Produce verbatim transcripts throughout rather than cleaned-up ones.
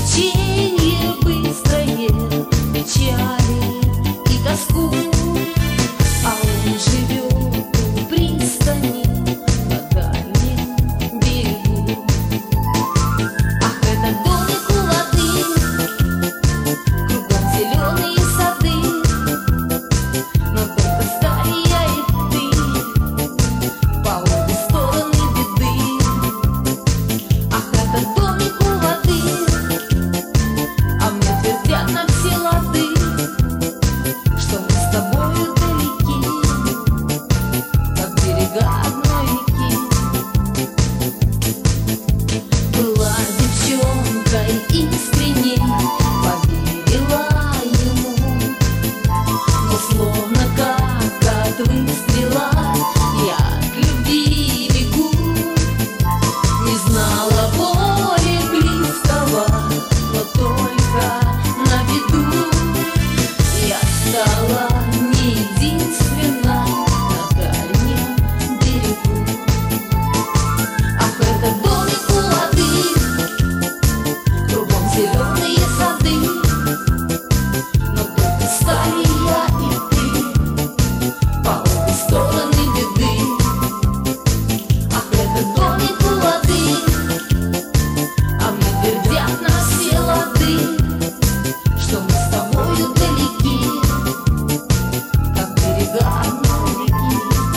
Течение быстрое, печали и тоску, а он живет у пристани на дальнем берегу. Ах, этот домик у воды, кругом зеленые сады, но только стали я и ты по обе стороны беды. Ах, этот домик у воды, а мне твердят на все лады, что мы с тобою далеки, как берега одной реки. Была девчонкой искренней, поверила ему, но словно как от выстрела я к любви бегу. Не знала боли близкого, но только на беду я стала не единственной на дальнем берегу. Ах, этот домик у воды, кругом зеленые сады, но только стали я и ты по обе стороны беды. Ах, этот домик у воды, а мне твердят на все лады, что мы с тобою далеки, как берега одной реки.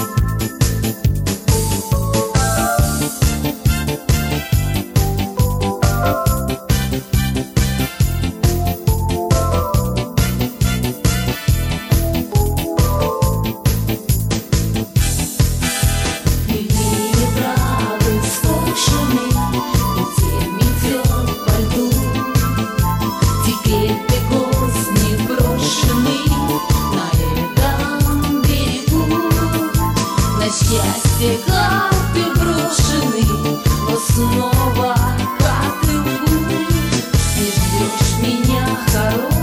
Линии травы скошены, ветер метет по льду. Теперь ты гость непрошенный на этом берегу. На счастье карты брошены, но снова, как и лгу, не ждешь меня хорошего.